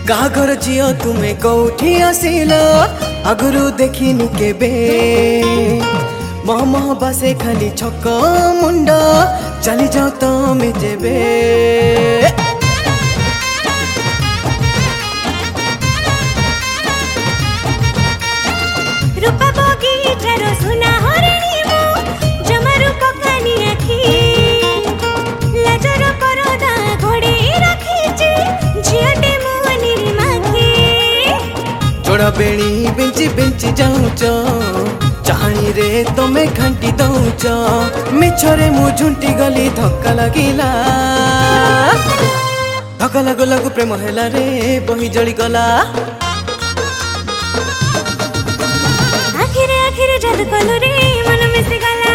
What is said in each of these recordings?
का घर झियो तुमे कौठी आसिल आगुरु देखिनी केबे मह बासे खाली छक मुंड चली जाओ तमे जेबे रूपा बगीचार सुना हरिणी मो जमारू पकानी आखी लाजर परदा घोड़े रखीची झियटे मुनी माखी जोड़ा बेणी बेंची बेंची जाऊच चाहनी रे तमे घंटी दौच मिछरे मु झुंटी गली धक्का लगिला धक्का लगु लगु प्रेम हेला रे बही जली गला आखिरे आखिरे जादू कलु रे मन मिसी गला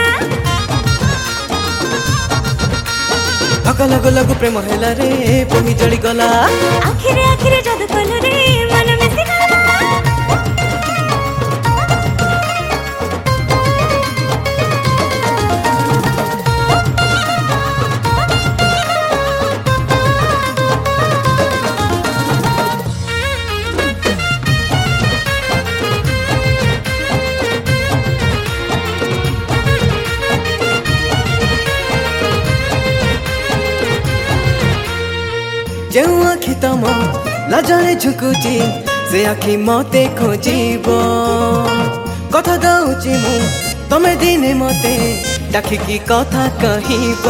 धक्का लगु लगु प्रेम हेला रे बही जली गला आखिरे आखिरे जादू कलु रे मन मिसी गला जो आखि तम लाजरे झुकुची से आखि मते खोजिब कथा गाउची मु तमे दिने मते डाकिकी कथा कहिब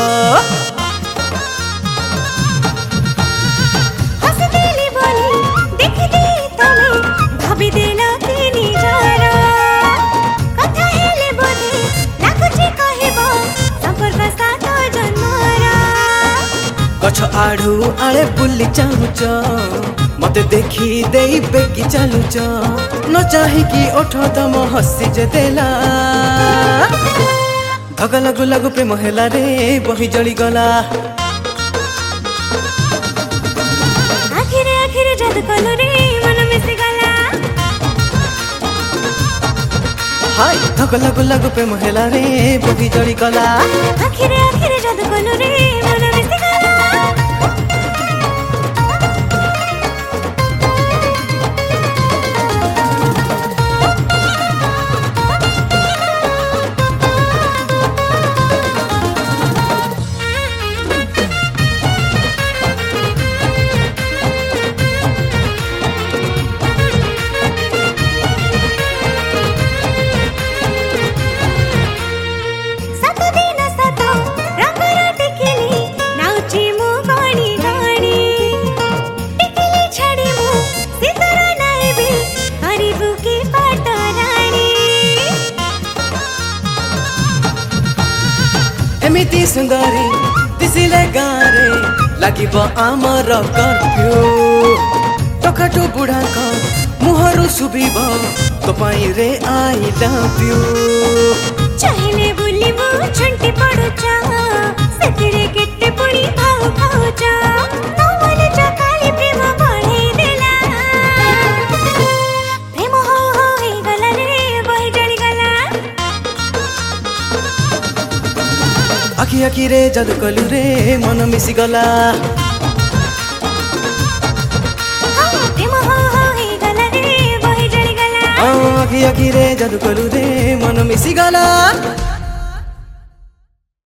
हसदेली बोली देखिदी तमे भाबी देला तिनी जरा कथा हेले बोली लाଗୁची कहिबो संपर्क साथ जन्मरा गछ आड़ू आड़े बुली चाहुच मते देखी देई बेगी चालुच न चाहिकी ओठ तम हसी जे देला धक्का लगु लगु प्रेम हेला रे बही जली गला आखिरे आखिरे जादू कलु रे मन मिसी गला हाय धक्का लगु लगु प्रेम हेला रे बही जली गला आखिरे आखिरे जादू कलु रे मन मिसी गला एमिति सुंदरी दिसिले गारे लागिब आमर कर्फ्यू टकाटो बुढाक मुहरु सुबिब तपाईं रे आई लभ यू चाहिले बुली मु छंटी पडुचा सतिरे केटे पुणी भाउ भाउचा तमले चकाली प्रेम बढे देला प्रेम हो हे गला रे बही जली गला आखि आखि रे जादू कलु रे मन मिसी गला प्रेम हो हे गला रे बही जली गला आखि आखि रे जादू कलु रे मन मिसी गला।